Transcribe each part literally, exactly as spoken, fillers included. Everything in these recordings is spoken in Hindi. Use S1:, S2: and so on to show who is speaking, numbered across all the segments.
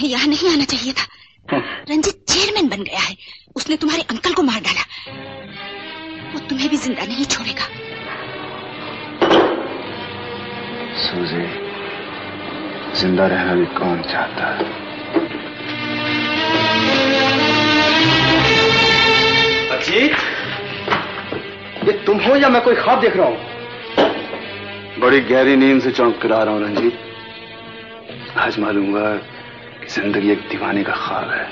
S1: तुम्हें यहाँ नहीं आना चाहिए था। रंजित चेयरमैन बन गया है, उसने तुम्हारे अंकल को मार डाला, वो तुम्हें भी जिंदा नहीं छोड़ेगा।
S2: सूजी, जिंदा रहना भी कौन चाहता है।
S3: अजीत, ये तुम हो या मैं कोई ख्वाब देख रहा हूं?
S2: बड़ी गहरी नींद से चौंक कर आ रहा हूं रंजीत। आज मालूम हुआ कि जिंदगी एक दीवाने का ख्वाब है।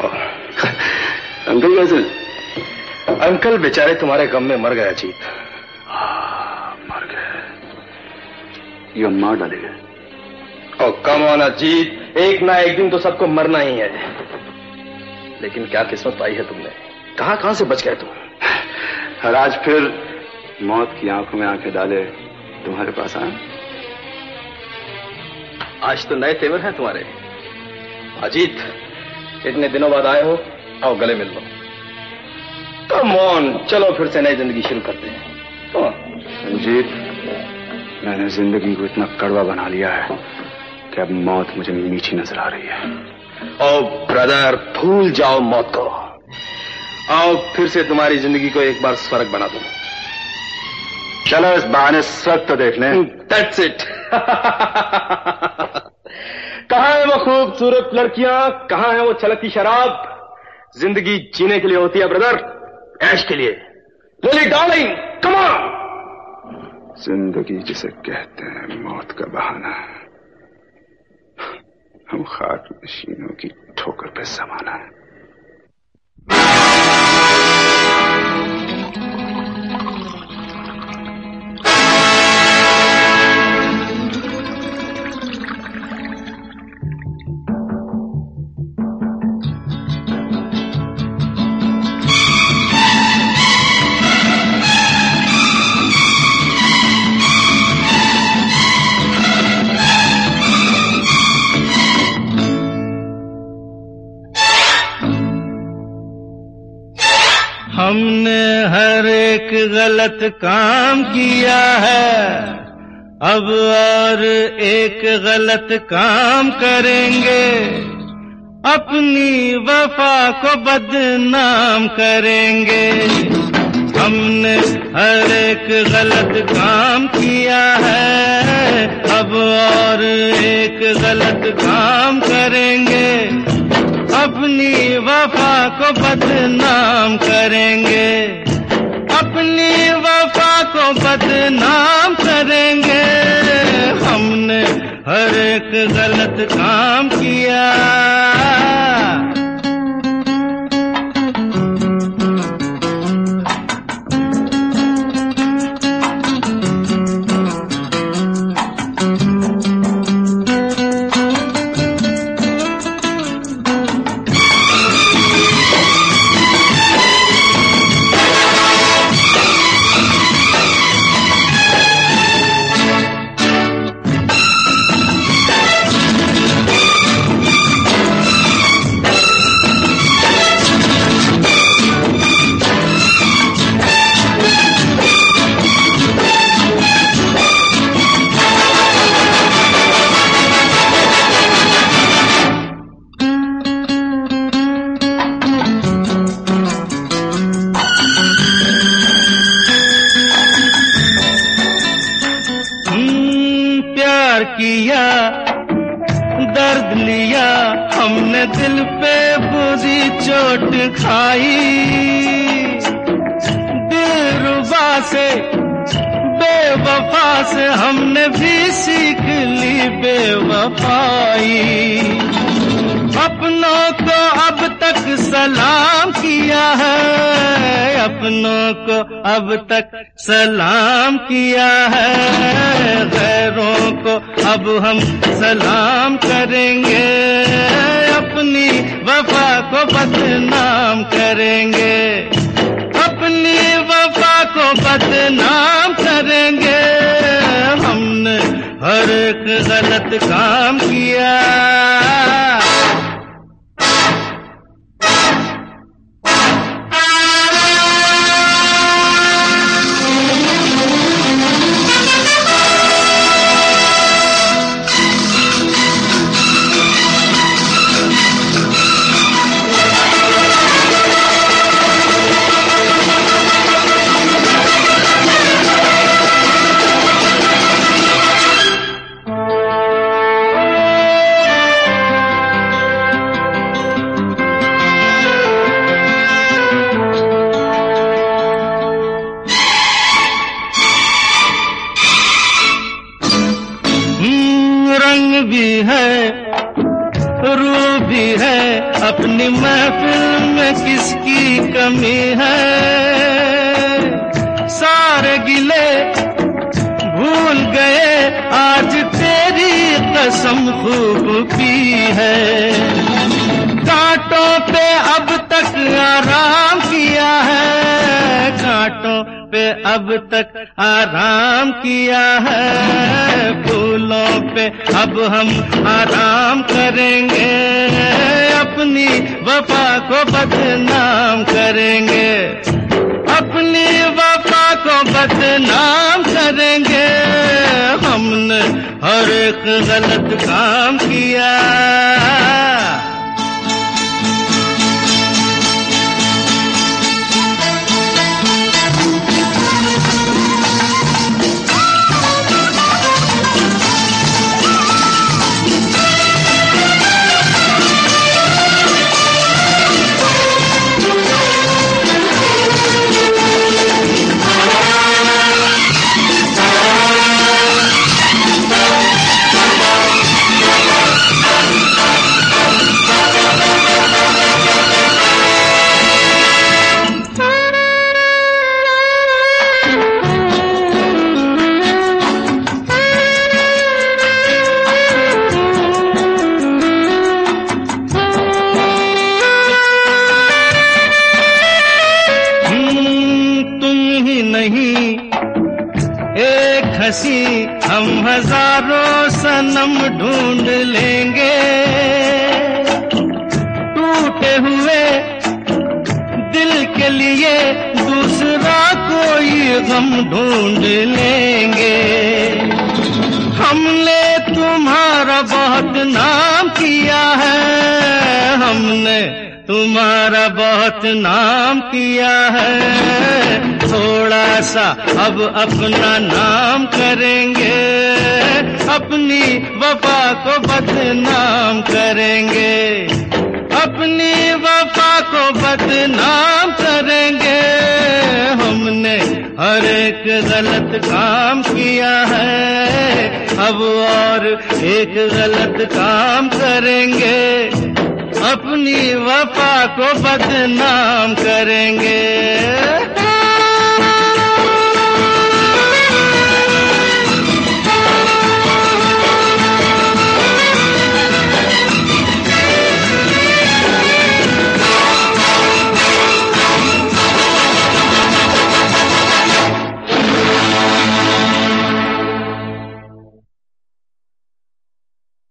S2: अंकल कैसे?
S3: अंकल बेचारे तुम्हारे गम में मर गए अजीत।
S2: मर गए? ये मार डाले गए?
S3: ओ कम ऑन अजीत, एक ना एक दिन तो सबको मरना ही है। लेकिन क्या किस्मत पाई है तुमने, कहां कहां से बच गए तुम।
S2: और आज फिर मौत की आंखों में आंखें डाले तुम्हारे पास आए।
S3: आज तो नए तेवर हैं तुम्हारे। अजीत, इतने दिनों बाद आए हो, आओ गले मिल लो। कम ऑन, चलो फिर से नई जिंदगी शुरू करते हैं। Come on.
S2: रंजीत, मैंने जिंदगी को इतना कड़वा बना लिया है कि अब मौत मुझे मीठी नजर आ रही है।
S3: ओ ब्रदर, भूल जाओ मौत को। आओ फिर से तुम्हारी जिंदगी को एक बार स्वर्ग बना दो।
S2: चलो इस बहाने स्वर्ग तो देख लें।
S3: That's it। कहां है वो खूबसूरत लड़कियां, कहां है वो छलकती शराब। जिंदगी जीने के लिए होती है ब्रदर, ऐश के लिए। Lily darling, come on.
S2: जिंदगी जिसे कहते हैं मौत का बहाना है, हम खाक नशीनों की ठोकर पे जमाना है।
S4: हमने हर एक गलत काम किया है, अब और एक गलत काम करेंगे, अपनी वफा को बदनाम करेंगे। हमने हर एक गलत काम किया है, अब और एक गलत काम करेंगे, अपनी वफा को बदनाम करेंगे, अपनी वफा को बदनाम करेंगे। हमने हर एक गलत काम किया। किया दर्द लिया हमने, दिल पे बुरी चोट खाई, दिलरुबा से बेवफा से हमने भी सीख ली बेवफाई। अपनों को अब तक सलाम किया है, अपनों को अब तक सलाम किया है, गैरों को अब हम सलाम करेंगे, अपनी वफा को बदनाम करेंगे, अपनी वफा को बदनाम करेंगे। हमने हर एक गलत काम किया। भी है, रूह भी है, अपनी महफिल में किसकी कमी है। सारे गिले भूल गए, आज तेरी कसम खूब पी है। कांटों पे अब तक आराम किया है, कांटों पे अब तक आराम किया है। फूलों पे अब हम आराम करेंगे, अपनी वफा को बदनाम करेंगे, अपनी वफा को बदनाम करेंगे। हमने हर एक गलत काम किया। एक हंसी हम हजारों सनम ढूंढ लेंगे, टूटे हुए दिल के लिए दूसरा कोई गम ढूंढ लेंगे। हमने तुम्हारा बहुत नाम किया है, हमने तुम्हारा बहुत नाम किया है। थोड़ा सा अब अपना नाम करेंगे, अपनी वफा को बदनाम करेंगे, अपनी वफा को बदनाम करेंगे। हमने हर एक गलत काम किया है, अब और एक गलत काम करेंगे, अपनी वफा को बदनाम करेंगे।